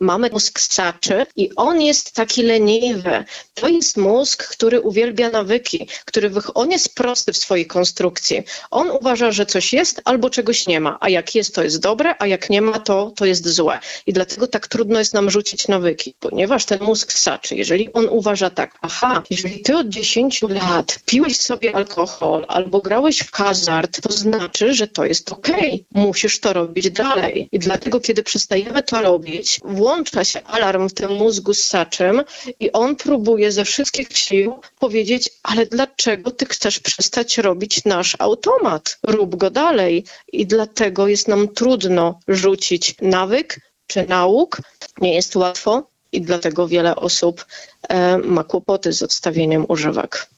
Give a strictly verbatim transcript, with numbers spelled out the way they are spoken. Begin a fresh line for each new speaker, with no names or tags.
mamy mózg ssaczy i on jest taki leniwy. To jest mózg, który uwielbia nawyki, który wych... on jest prosty w swojej konstrukcji. On uważa, że coś jest albo czegoś nie ma, a jak jest, to jest dobre, a jak nie ma, to, to jest złe. I dlatego tak trudno jest nam rzucić nawyki, ponieważ ten mózg ssaczy, jeżeli on uważa tak, aha, jeżeli ty od dziesięciu lat piłeś sobie alkohol albo grałeś w hazard, to znaczy, że to jest okej, musisz to robić dalej. I dlatego, kiedy przestajemy to robić, włącza się alarm w tym mózgu ssaczym i on próbuje ze wszystkich sił powiedzieć, ale dlaczego ty chcesz przestać robić nasz automat? Rób go dalej. I dlatego jest nam trudno rzucić nawyk czy nauk. Nie jest łatwo i dlatego wiele osób e, ma kłopoty z odstawieniem używek.